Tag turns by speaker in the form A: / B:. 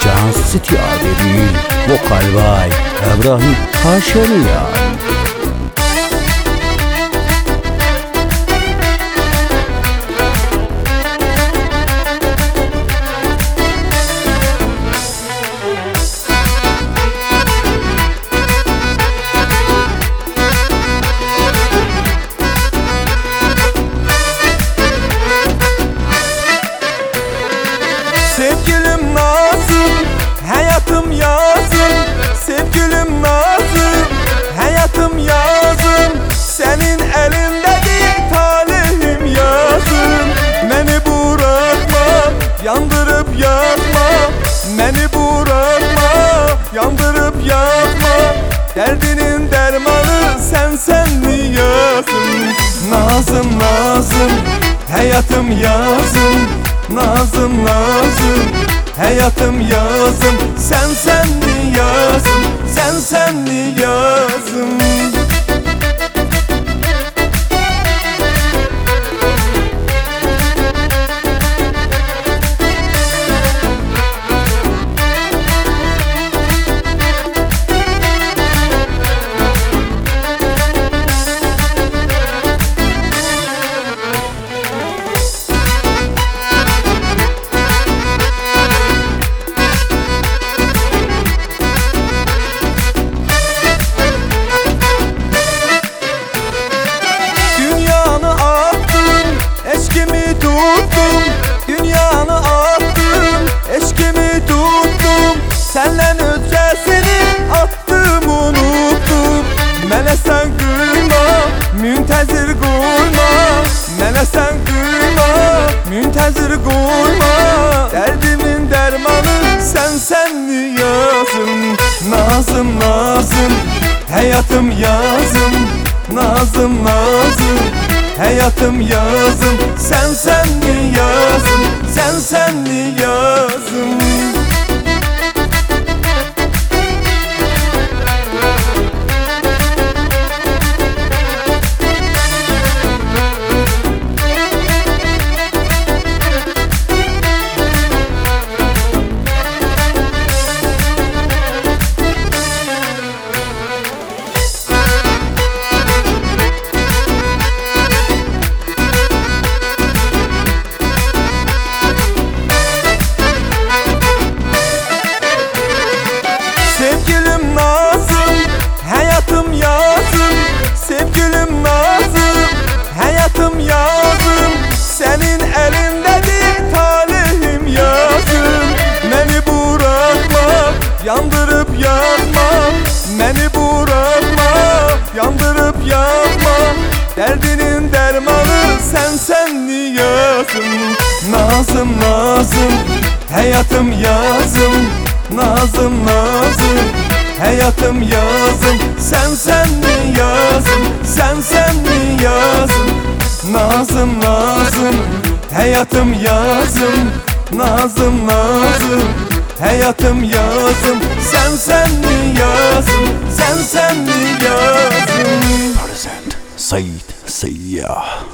A: Can Stüdyo Vokal by İbrahim Haşemiyan.
B: Sevgilim Nazım, hayatım yazım. Sevgilim Nazım, hayatım yazım. Senin elindedir talihim yazım. Beni bırakma, yandırıp yakma. Beni bırakma, yandırıp yakma. Derdinin dermanı sen yazım. Nazım Nazım, hayatım yazım. Nazım Nazım, hayatım yazım. Sen mi yazım, sen mi yazım. Dünyanı attım, eşkimi tuttum. Senden ötesini attım, unuttum. Mene sen gülma, müntezir gülma. Mene sen gülma, müntezir gülma. Derdimin dermanı sen mi yazım. Nazım Nazım, hayatım yazım. Nazım Nazım, hayatım yazım. Sen mi yazım, sen mi yazım. Sevgilim Nazım, hayatım yazım. Sevgilim Nazım, hayatım yazım. Senin elindedir talihim yazım. Beni bırakma, yandırıp yakma. Beni bırakma, yandırıp yakma. Derdinin dermanı sen mi yazım. Nazım Nazım, hayatım yazım. Nazım Nazım, hayatım yazım. Sen mi yazım, sen mi yazım. Nazım Nazım, hayatım yazım. Nazım Nazım, hayatım yazım. Sen mi yazım, sen mi yazım.
A: Present Said Seyyah.